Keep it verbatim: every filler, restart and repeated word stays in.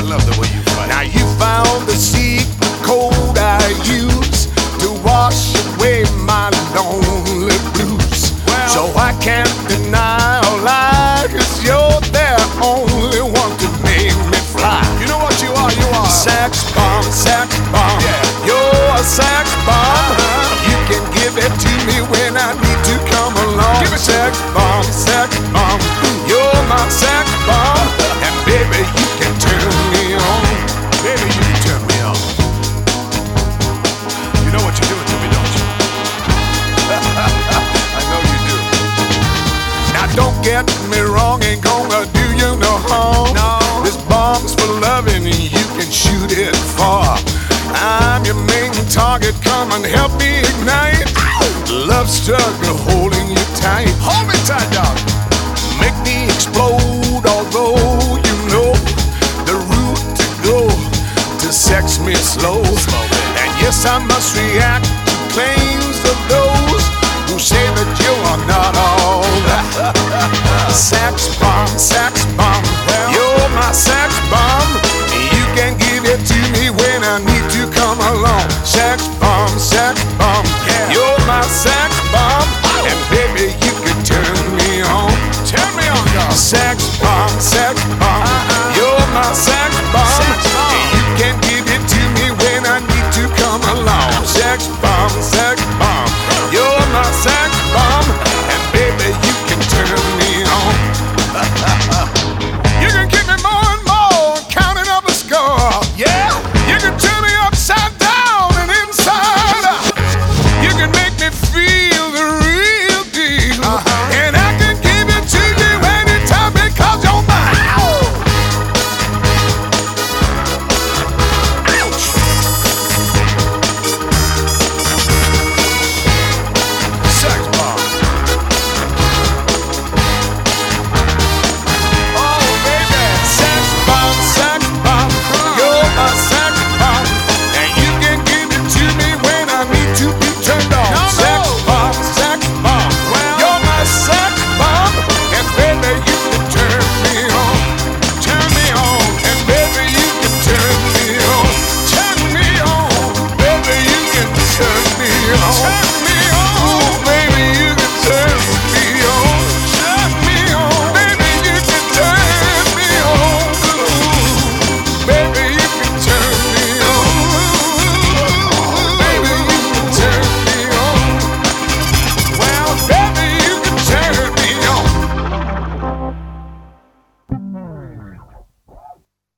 love the way you fight. Now you found the secret code I use to wash away my lonely blues. Well, so I can't deny or lie, 'cause you're the only one to make me fly. you know what you are? You are. Sex bomb, sex bomb. Yeah. You're a sex bomb. Uh-huh. You can give it to me when I need to come along. Give it to sex bomb, sex bomb. You're my sex bomb. And baby, you can turn me on. Baby, you can turn me on. You know what you're doing to me, don't you? I know you do. Now don't get me wrong, ain't gonna do you no harm. No. This bomb's for loving and you can shoot it far. I'm your main target, come and help me ignite. Love struggle holding you tight. Hold me tight, dog. Make me explode, although you know the route to go to sex me slow. Slow, baby. And yes, I must react to claims of those who say that you are not all that. Sex bomb, sex bomb, you're my sex bomb. You can give it to me when I need to come along. Sex bomb, sex bomb, Yeah. you're my sex bomb. And baby, you can turn me on. Turn me on, dog. Sex bomb, sex bomb, you're my sex bomb. Sex bomb. You can give it to me when I need to come along. Sex bomb, sex bomb, you're my sex bomb.